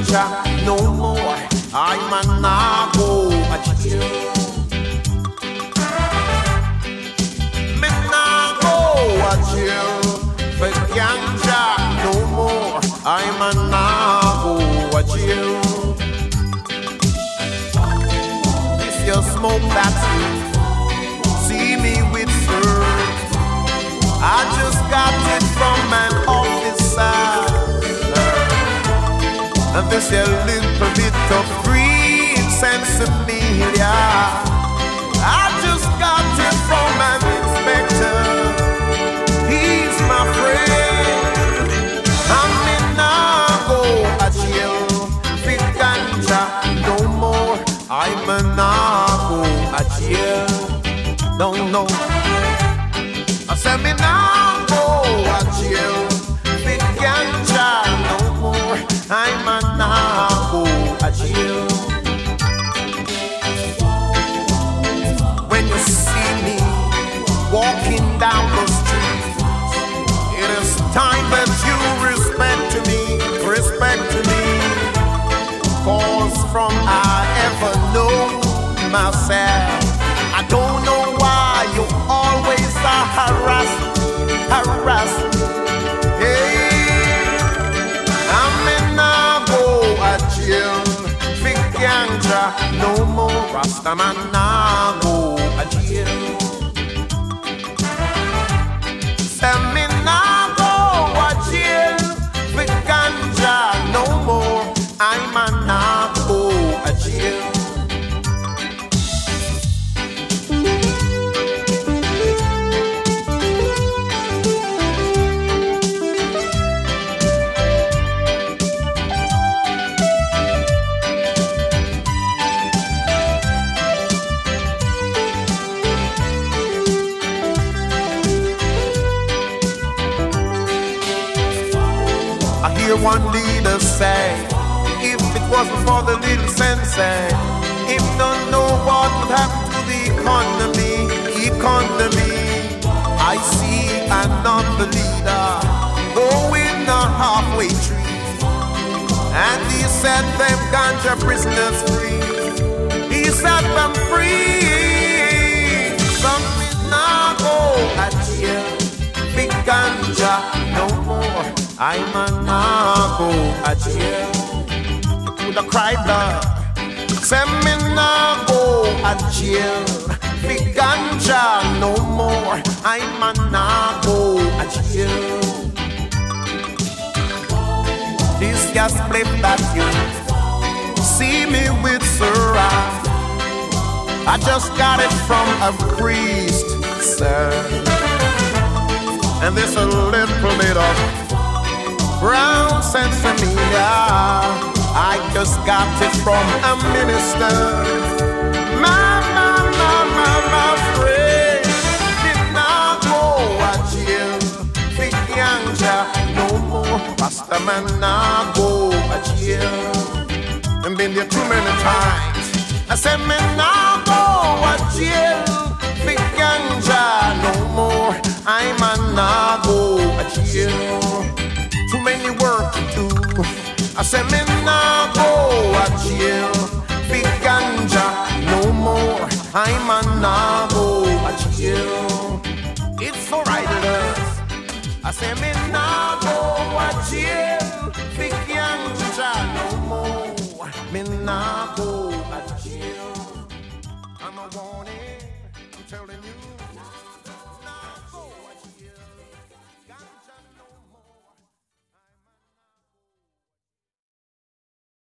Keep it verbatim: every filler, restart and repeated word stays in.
ganja no more. I'm a nago a jail. Me nago a jail for ganja no more. I'm a nago a jail. This your smoke that you see me with, sir. I just got it from an officer. And this a little bit of green sensibilia. I just got it from an inspector. He's my friend. I'm in Nago a jail. Fit ganja no more. I'm a Nago a jail. Don't know. I said me Nago a jail. Fit ganja no more. I'm a Nago a jail. When you see me walking down the street, it is time that you respect to me, respect to me. Cause from I ever know myself, I don't know why you always are harassing, harassing. Ganja no more, Rastaman nago a jail. Send me nago a jail. For ganja no more, I'm a nago a jail. I hear one leader say, if it wasn't for the little sensei, him don't know what would happen to the economy, economy. I see another leader going a halfway tree, and he set them ganja prisoners free. He set them free. Some is now go at jail. Big ganja no more. I'm a nago a jail. You could have cried blood. Send me nago a jail. Big ganja no more. I'm a nago a jail. This gas split that you see me with, sir, I, I just got it from a priest, sir. And there's a little bit of brown sensibilia. I just got it from a minister. My, my, my, my, my friend did not go a jail. Big ganja no more. Pastor man not go a jail. And been there too many times. I said me not go a jail. Big ganja no more. I'm a nago a jail. Too many work to do. I said me nah go a jail. Big ganja no more. I'm a nah go a jail. It's for idlers. I said me nah go a jail. Big ganja no more. Me nah go a jail. I'm a warning. I'm telling you.